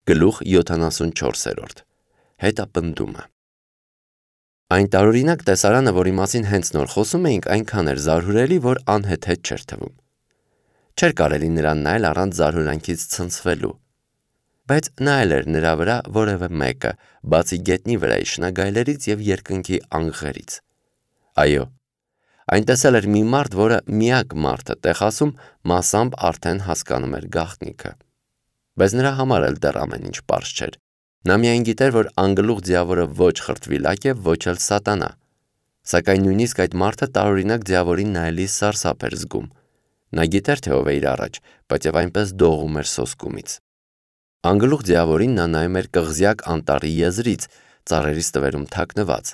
Գլուխ 74 Հետապնդումը Այն տարօրինակ տեսարանը, որի մասին հենց նոր խոսում էինք, այնքան էր զարհուրելի, որ անհեթեթ չէր թվում։ Չէր կարելի նրան նայել առանց զարհուրանքից ցնցվելու։ Բայց նայել էր նրա վրա որևէ մեկը, բացի գետնի վրայի շնագայլերից և երկնքի անգղերից։ Այո, այն տեսել էր մի մարդ, որը միակ մարդը տեխասում մասամբ արդեն հասկանում էր գաղտնիքը։ Բայց նրա համար էլ դեռ ամեն ինչ պարզ չէր։ Նա միայն գիտեր, որ անգլուխ ձիավորը ոչ խրտվիլակ է, ոչ էլ սատանա։ Սակայն նույնիսկ այդ մարդը տարօրինակ ձիավորին նայելիս սարսափ էր զգում։ Նա գիտեր, թե ով է իր առաջ, բայց և այնպես դողում էր սոսկումից։ Անգլուխ ձիավորին նա նայում էր կղզյակ անտառի եզրից, ծառերի ստվերում թաքնված։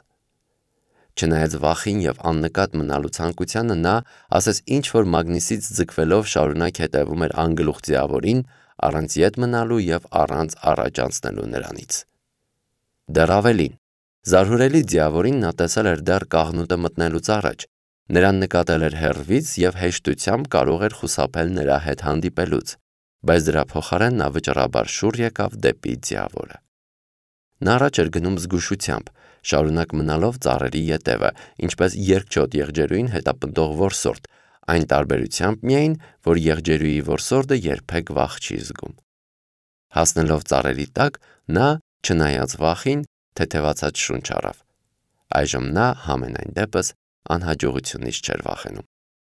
Չնայած վախին և աննկատ մնալու ցանկությանը, նա, ասես ինչ-որ մագնիսից ձգվելով, շարունակ հետևում էր անգլուխ ձիավորին, առանց ետ մնալու և առանց առաջ անցնելու նրանից։ Դեռ ավելին, զարհուրելի ձիավորին նա տեսել էր դեռ կաղնուտը մտնելուց առաջ, նրան նկատել էր հեռվից և հեշտությամբ կարող էր խուսափել նրա հետ հանդիպելուց, բայց դրա փոխարեն նա վճռաբար շուռ եկավ դեպի ձիավորը։ Նա առաջ էր գնում զգուշությամբ, շարունակ մնալով ծառերի ետևը, ինչպես երկչոտ եղջերուին հետապնդող որսորդ, այն տարբերությամբ միայն, որ եղջերուի որսորդը երբեք վախ չի զգում։ Հասնելով ծառերի տակ, նա, չնայած վախին, թեթևացած շունչ առավ։ Այժմ նա համենայն դեպս անհաջողությունից չէր վախենում։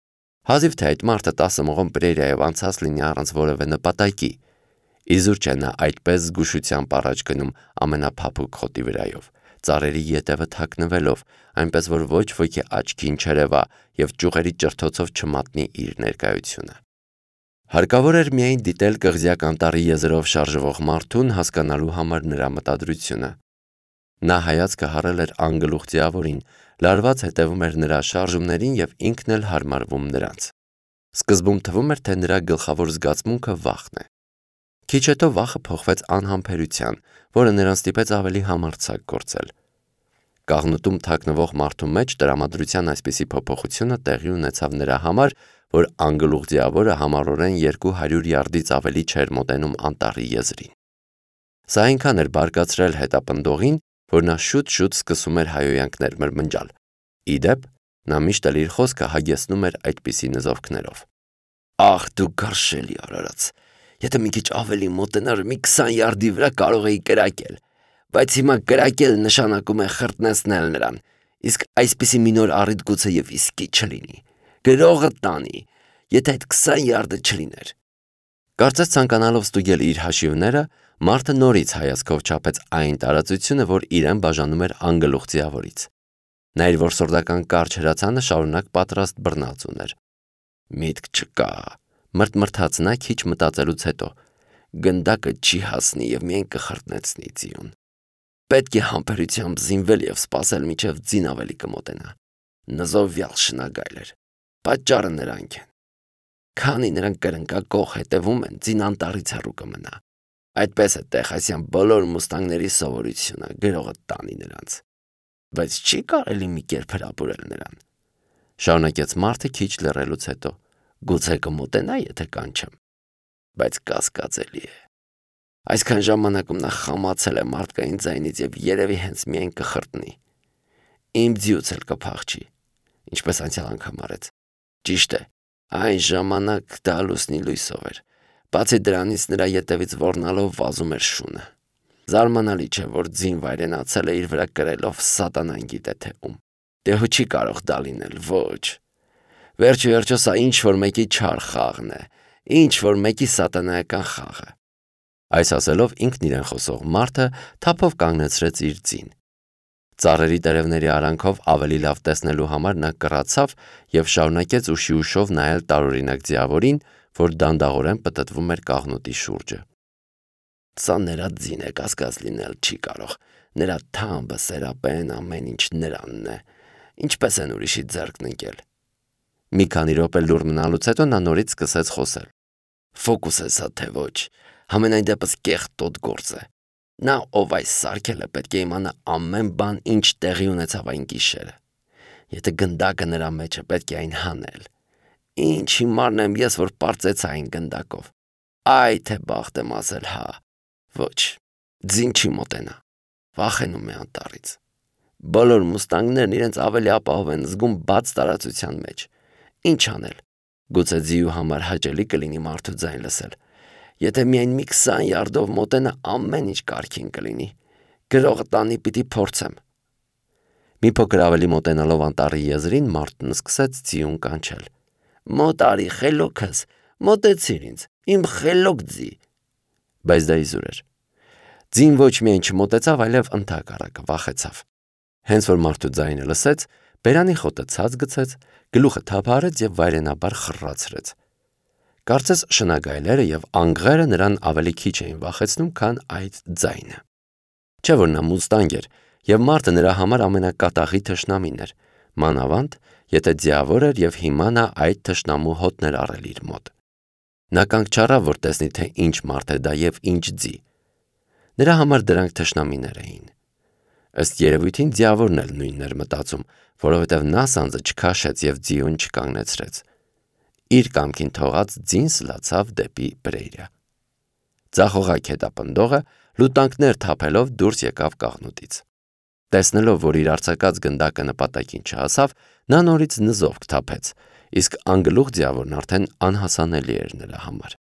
Հազիվ թե այդ մարդը 10 մղոն պրերիայով անցած լինի առանց որևէ նպատակի։ Իզուր չէ նա այդպես զգուշությամբ առաջ գնում ամենափափուկ խոտի վրայով, ծառերի ետևը թաքնվելով, այնպես որ ոչ ոքի աչքին չերևա և ճյուղերի ճրթոցով չմատնի իր ներկայությունը։ Հարկավոր էր միայն դիտել կղզյակ անտառի եզրով շարժվող մարդուն հասկանալու համար նրա մտադրությունը։ Նա հայացքը հառել էր անգլուխ ձիավորին, լարված հետևում էր նրա շարժումներին և ինքն էլ հարմարվում նրանց։ Սկզբում թվում էր, թե նրա գլխավոր զգացմունքը վախն է։ Քիչ հետո վախը փոխվեց անհամբերության, որը նրան ստիպեց ավելի համարձակ գործել։ Կաղնուտում թաքնվող մարդու մեջ տրամադրության այսպիսի փոփոխությունը տեղի ունեցավ նրա համար, որ անգլուխ ձիավորը համառորեն 200 յարդից ավելի չէր մոտենում անտառի եզրին։ Սա այնքան էր բարկացրել հետապնդողին, որ նա շուտ-շուտ սկսում էր հայհոյանքներ մրմնջալ։ Ի դեպ, նա միշտ էլ իր խոսքը հագեցնում էր այդպիսի նզովքներով. «Ախ, դու գարշելի արարած, եթե մի քիչ ավելի մոտենար, մի 20 յարդի վրա կարող էի կրակել, բայց հիմա կրակել նշանակում է խրտնեցնել նրան, իսկ այսպիսի մի նոր առիթ գուցե և իսկի չլինի, գրողը տանի, եթե այդ 20 յարդը չլիներ»։ Կարծես ցանկանալով ստուգել իր հաշիվները, մարդը նորից հայացքով չափեց այն տարածությունը, որ իրեն բաժանում էր անգլուխ ձիավորից։ Նա իր որսորդական կարճ հրացանը շարունակ պատրաստ բռնած ուներ։ Միտք չկա, մրթմրթաց նա քիչ մտածելուց հետո։ Գնդակը չի հասնի և միայն կխրտնեցնի ձիուն։ Պետք է համբերությամբ զինվել և սպասել, մինչև ձին ավելի կմոտենա։ Նզովյալ շնագայլ էր։ Պատճառը նրանք են։ Քանի նրանք կրնկակոխ հետևում են, ձին անտառից հեռու կմնա։ Այդպես է տեխասյան բոլոր մուստանգների սովորությունը, գրողը տանի նրանց։ Բայց չի կարելի մի կերպ հրապուրել նրան։ Շարունակեց մարդը քիչ լռելուց հետո։ Գուցե կմոտենա, եթե կանչեմ։ Բայց կասկածելի է։ Այսքան ժամանակում նա խամացել է մարդկային ձայնից և երևի հենց միայն կխրտնի։ Իմ ձիուց էլ կփախչի, ինչպես անցյալ անգամ արեց։ Ճիշտ է, այն ժամանակ դա լուսնի լույսով էր, բացի դրանից նրա ետևից ոռնալով վազում էր շունը։ Զարմանալի չէ, որ ձին վայրենացել է իր վրա կրելով սատանան գիտե թե ում։ Դե չի կարող դա լինել, ոչ։ Վերջիվերջո սա ինչ-որ մեկի չար խաղն է, ինչ-որ մեկի սատանայական խաղը։ Այս ասելով ինքն իրեն խոսող մարդը թափով կանգնեցրեց իր ձին։ Ծառերի տերևների արանքով ավելի լավ տեսնելու համար նա կռացավ և շարունակեց ուշի ուշով նայել տարօրինակ ձիավորին, որ դանդաղորեն պտտվում էր կաղնուտի շուրջը։ Սա նրա ձին է, կասկած լինել չի կարող։ Նրա թամբը, սերապեն, ամեն ինչ նրանն է։ Ինչպես են ուրիշի ձեռքն ընկել։ Մի քանի րոպե լուռ մնալուց հետո նա նորից սկսեց խոսել։ Ֆոկուս է սա թե ոչ, համենայն դեպս կեղտոտ գործ է։ Նա, ով այս սարքել է, պետք է իմանա ամեն բան, ինչ տեղի ունեցավ այն գիշերը։ Եթե գնդակը նրա մեջ է, պետք է այն հանել։ Ինչ հիմարն եմ ես, որ պարծեցա այն գնդակով։ Այ թե բախտ եմ ասել հա։ Ոչ, ձին չի մոտենա, վախենում է անտառից։ Բոլոր մուստանգներն իրենց ավելի ապահով են զգում բաց տարածության մեջ։ Ինչ անել, գուցե ձիու համար հաճելի կլինի մարդու ձայն լսել։ Եթե միայն մի 20 յարդով մոտենա, ամեն ինչ կարգին կլինի։ Գրողը տանի պիտի փորձեմ։ Մի փոքր ավելի մոտենալով անտառի եզրին մարդն սկսեց ձիուն կանչել. «Մոտ արի, խելոքս, մոտեցիր ինձ, իմ խելոք ձի»։ Բայց դա իզուր էր։ Ձին ոչ միայն չմոտեցավ, այլև ընդհակառակը վախեցավ։ Հենց որ մարդու ձայնը լսեց, բերանի խոտը ցած գցեց, գլուխը թափահարեց և վայրենաբար խռացրեց։ Կարծես շնագայլերը և անգղերը նրան ավելի քիչ էին վախեցնում, քան այդ ձայնը։ Չէ՞ որ նա մուստանգ էր, և մարդը նրա համար ամենակատաղի թշնամին էր, մանավանդ, եթե ձիավոր էր և հիմա նա այդ թշնամու հոտն էր առել իր մոտ։ Նա կանգ չառավ, որ տեսնի, թե ինչ մարդ է դա և ինչ ձի։ Նրա համար դրանք թշնամիներ էին։ Ըստ երևույթին ձիավորն էլ նույնն էր մտածում, որովհետև նա սանձը չքաշեց և ձիուն չկանգնեցրեց։ Իր կամքին թողած ձին սլացավ դեպի բրեյրը։ Ձախողակ հետապնդողը լուտանքներ թափելով դուրս եկավ կաղնուտից։ Տեսնելով, որ իր արձակած գնդակը նպատակին չհասավ, նա նորից նզովք թափեց, իսկ անգլուխ ձիավորն արդեն անհասանելի էր նրա համար։